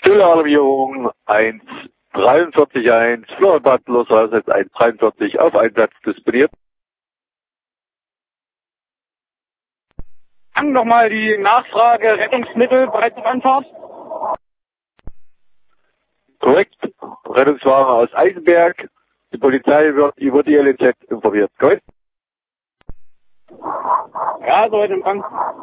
Alarmierung 143.1, Florian Butler, Straße 143 auf Einsatz disponiert. Dann nochmal die Nachfrage, Rettungsmittel bereits auf Anfahrt? Korrekt, Rettungswagen aus Eisenberg, die Polizei wird über die LEZ informiert. Korrekt? Ja, soweit empfangen.